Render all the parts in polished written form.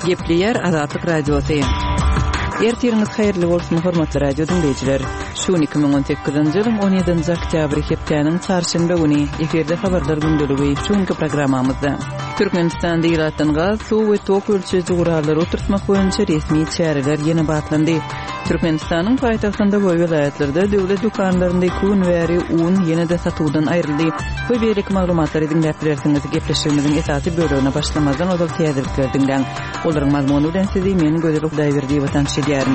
Gepleyer Azatlyk Radiosu. Ertiriniz hayırlı bolsun hormatly radio dinleyijiler. Şu 2018-nji ýylyň 17-nji oktýabr hepdeniň çarşamba güni eferde habarlar gündöligi şuňky programmamyzda Türkmenistanda ýylatdan gaz, suw we tok ölçüji gurallary oturtmak boýunça resmi çäreler ýene batlandy. Türkmenistanyň paýtagtynda we welaýatlarda döwlet dukanlarynda kun wäri un ýene-de satywdan aýryldy. Bu beýlik maglumatlary dinläp bilersiňiz. Gepleşigimiziň esasy bölügine başlamazdan ozal täzelikler dinleň. Olaryň mazmuny bilen sizi meni gözel ukdaýberdi watan şeýärim.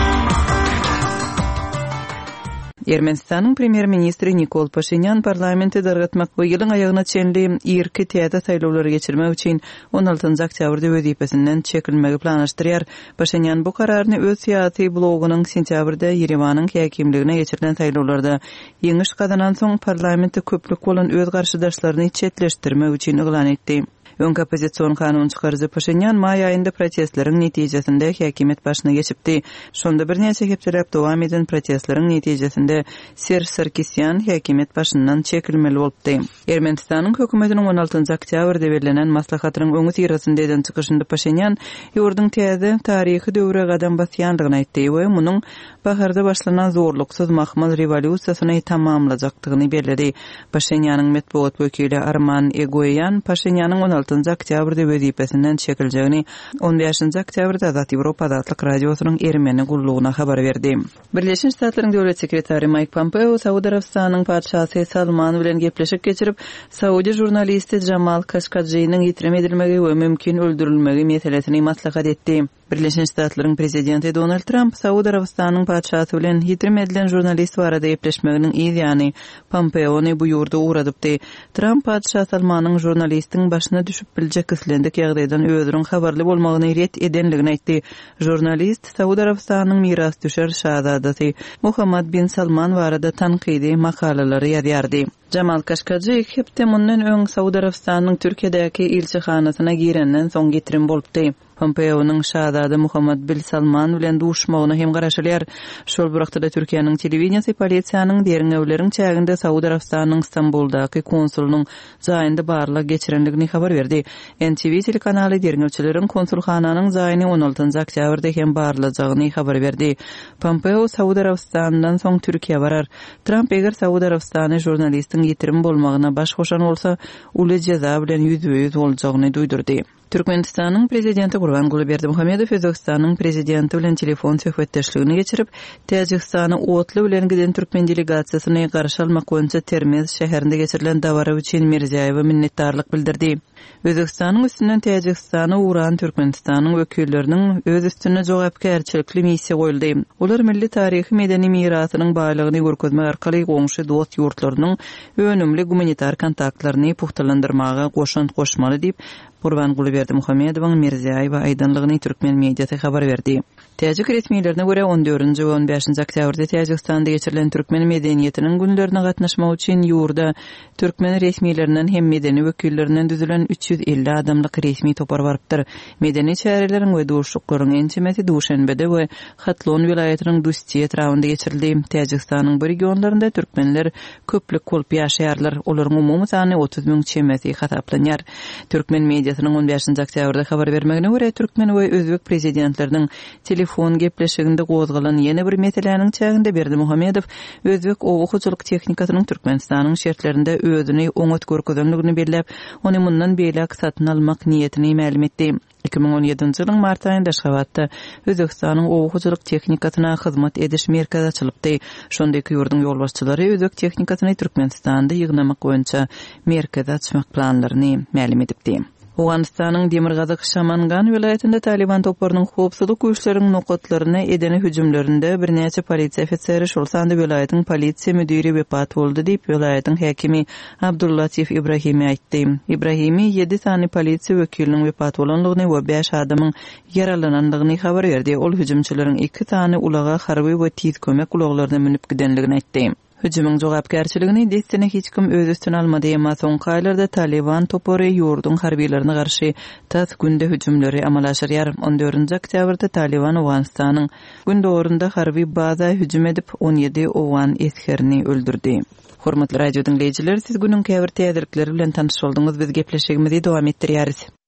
Ermenistanyň premier ministri Nikol Paşinyan parlamenti dargatmak we ýylyň aýagyna çenli irki täze saýlawlary geçirmek üçin 16-njy oktýabrda wezipesinden çekilmegi planlaşdyrýar. Paşinyan bu kararyny öz syýasy blogunyň sentýabrda Ýerewanyň häkimligine geçirilen saýlawlarda ýeňiş gazanan soň parlamenti köplük bolan öz garşydaşlaryny çetleşdirmek üçin eglan etdi. Ön opozisiýon kanun çykarjy Paşinyan maý aýynda protestleriň netijesinde häkimet başyna geçipdi. Şonda bir näçe hepdelep dowam eden protestleriň netijesinde Serj Sarkisyan häkimet başyndan çekilmeli bolupdy. Ermenistanyň hökümetiniň 16-njy oktýabrda berilen maslahatynyň öňü tirasynda eden çykyşynda Paşinyan ýurdun täze taryhy döwre gadam basýandygyny aýtdy we munyň baharda başlanan zorluksyz mahmal rewolýusiýasyny tamamlajakdygyny bellädi. Paşinyanyň medeniýet wekili Arman Egoyan Paşinyanyň 16-njy oktýabrda wezipesinden çekiljegini 15-njy oktýabrda Azat Ýewropa Azatlyk Radiosynyň Ermeni gullugyna habar berdi. Birleşmiş Ştatlaryň döwlet sekretary Mike Pompeo Saudy Arabistanynyň padşahsy Salman bilen gepleşik geçirip Saudi jurnalisti Jamal Khashoggi'niň ýitirme edilmegi we mümkin öldürilmegi meselesini maslahat etdi. Birleşmiş Ştatlaryň prezidenti Donald Trump Saudy Arabistanynyň padşahsy bilen ýitirme edilen jurnalist barada gepleşmeginiň ýa-ni Pompeo'ny bu ýurda uğradypdy. Trump padşah Salmanyň jurnalistiň başyna düşüp biljek kislendik ýagdaýdan özüniň habarly bolmagyny ret edenligini aýtdy. Jurnalist Saudy Arabistanynyň miras düşer şahzadasy Muhammad bin Salman barada tanqidi makalalary ýazýardy. Jamal Khashoggi hepde mundan öň Saudy Arabistanynyň Türkiýedäki elçihanasyna girenden soň getirim bolupdy. Pompeo'nyň şahzada Muhammad bin Salman bilen duşmagyna hem garaşylýar. Şol wagtda Türkiýanyň telewiziýasy polisiýanyň deriňewleriň çäginde Saudy Arabistanynyň Istanbuldaky konsulunyň zaýynda barlyk geçirenligini habar berdi. NTV telekanaly deriňewçileriň konsulxananyň zaýyny 16-njy oktýabrda hem barlajagyny habar berdi. Pompeo Saudy Arabistanyndan soň Türkiýe barar. Trump eger Saudy Arabistany jurnalistiň ýetirim bolmagyna baş goşan bolsa, uly jeza bilen ýüzbe-ýüz boljagyny duýdurdy. Türkmenistanyň prezidenti Gurbanguly Berdimuhamedow Özbekistanyň prezidenti bilen telefon söhbetdeşligini geçirip, Täjikistany otly bilen giden türkmen delegasiýasyny garşy almak boýunça Termez şäherinde geçirilen dawara üçin Mirziýewe minnetdarlyk bildirdi. Özbekistanyň üstünden Täjikistany uğran Türkmenistanyň wekilleriniň öz üstüne jogapkärçilikli missiýa goýuldy. Olar milli taryhy medeni mirasynyň baýlygyny görkezmek arkaly goňşy dost ýurtlarynyň önümli humanitar kontaktlaryny puhtalandyrmaga goşmaly diýip Gurbanguly Berdimuhamedowyň Mirziýewe aýdynlygyny türkmen mediasy habar berdi. Täjik resmiýetlerine görä 14-nji we 15-nji oktýabrda Täjikistanda geçirilen türkmen medeniýetiniň günlerine gatnaşmak üçin ýurda türkmen resmiýetlerinden hem medeni wekillerinden düzülen 350 adamlyk resmi topar barypdyr. Medeni çäreleriň we duşuklaryň ençemesi Duşanbede we Hatlon vilayatynyň Dustiýe trawynda geçirildi. Täjikistanyň bu regionlarynda türkmenler köplük bolup ýaşaýarlar. Olaryň umumy sany 30 000 çemesi hasaplanýar. Türkmen mediasynyň 15-nji oktýabrda habar bermegine görä türkmen we özbek prezidentleriniň telefon gepleşiginde gozgalan ýene bir meseleniň çäginde Berdimuhamedow özbek oguçylyk tehnikasynyň Türkmenistanyň şertlerinde özüni oňat görkezenligini belläp, ony mundan beýlek satyn almak niýetini ma'lum etdi. 2017-nji ýylyň mart aýynda Aşgabatda Özbekistanyň oguçylyk tehnikasyna hyzmat ediş merkezi açylypdy. Şondaky ýurdun ýolbaşçylary özbek tehnikasyny Türkmenistanda ýygnamak boýunça merkez açmak planlaryny ma'lum edipdi. Awganistanyň Demirgazyk Şamangan vilayetinde Taliban toplarynyň howpsuzlyk güýçleriniň nokatlaryna edene hüjümlerinde bir näçe polisiýa ofiseri şol sanda vilayetyň polisiýa müdiri wepat boldy diýip vilayetyň häkimi Abdullatif Ibrahimi aýtdy. Ibrahimi 7 sany polisiýa wekiliniň wepat bolanlygyny we 5 adamyň yaralananlygyny habar berdi. Ol hüjümçileriň 2 sany ulaga harby we tiz kömek ulaglaryna minip gidenligini aýtdy. Hüjümüň jogapkärçiligini destine hiç kim öz üstüne almady, emma soňky aýlarda Taliban topary ýurdun harbiýlerine garşy tas günde hüjümleri amal aşyrýar. 14-nji oktýabrda Taliban Awganistanyň gündorunda harby baza hüjüm edip 17 Awgan eskerini öldürdi. Hormatly radio dinleyijiler, siz günüň käbir täzelikleri bilen tanyş boldyňyz. Biz gepleşigimizi dowam etdirýäris.